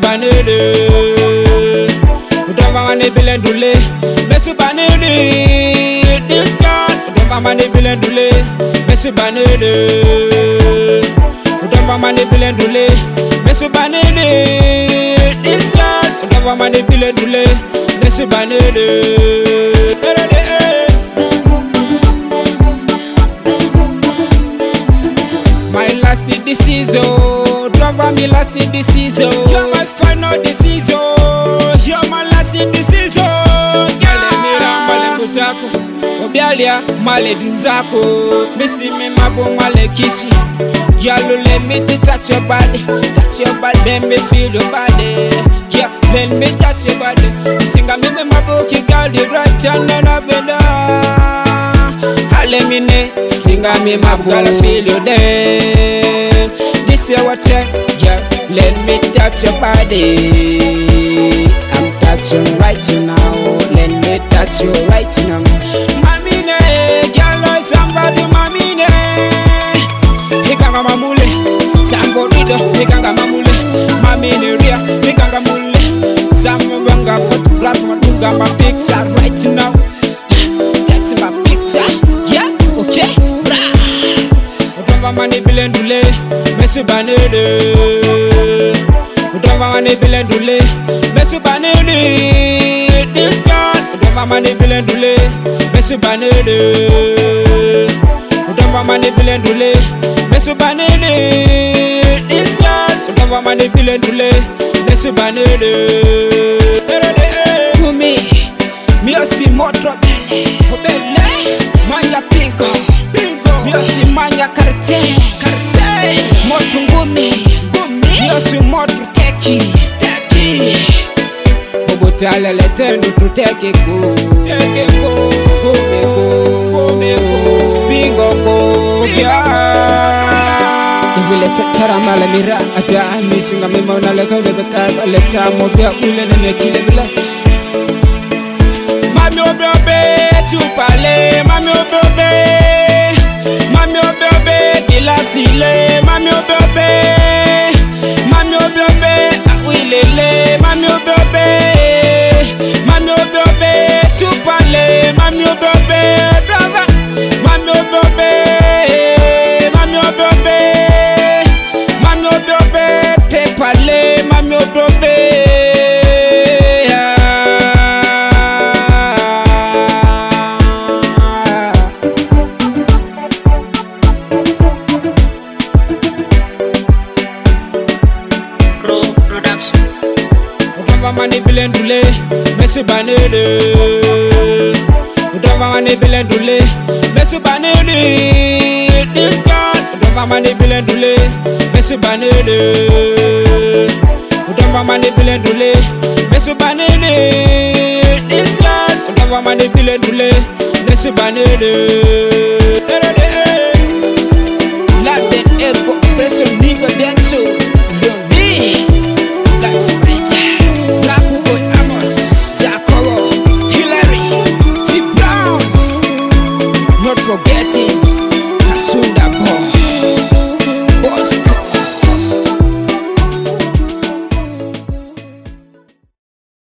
Mesubanele, udova manibile ndule. Mesubanele, this girl. Udova manibile ndule. Mesubanele, udova manibile ndule. Mesubanele, this girl. Udova manibile ndule. Mesubanele. My last decision, driver me last decision. You're my final decision. You're my last decision. Obialia male dinzako, missy me mabo male kishi. Yalo let me touch your body, let me feel your body. Yeah, let me touch your body. Sing a me mabo ki girl the right and then I benda. Halemine, sing a me mabo girl feel you there. This is what yeah, let me touch your body. I'm touching right now, let me touch you right now. Mamine, girl, somebody, mamine. Hikanga mamule, somebody do. Hikanga mamule, mamine ria. Hikanga mule, somebody photograph my picture right now. That's my picture, yeah, okay. Udova manibile ndule, mesubanele. Udova manibile ndule, mesubanele. This girl, udova manibile ndule, mesubanele. Udova manibile ndule, mesubanele. This girl, udova manibile ndule, mesubanele. Kumi, miosi moto bele, manya pingo. Miosi manya karte, moto ngumi, miosi moto teki. Obotala letendo tuteke go, bingo go, yeah. Vile tachara mala mira ada misinga mema na leka beka leta mofia ule na mekile bila. Mami obobe tu pale, mami obobe. Mami obobe dilasile, mami obobe. Mami obobe awilele, mami obobe. Mami obobe tu pale, mami obobe driver. Mami obobe, mami obobe. Mami obobe pepale, mami obobe. Udova manibile ndule, mesubanele. Udova manibile ndule, mesubanele. This girl, udova manibile ndule, mesubanele. Udova manibile ndule, mesubanele. This girl, udova manibile ndule, mesubanele. Love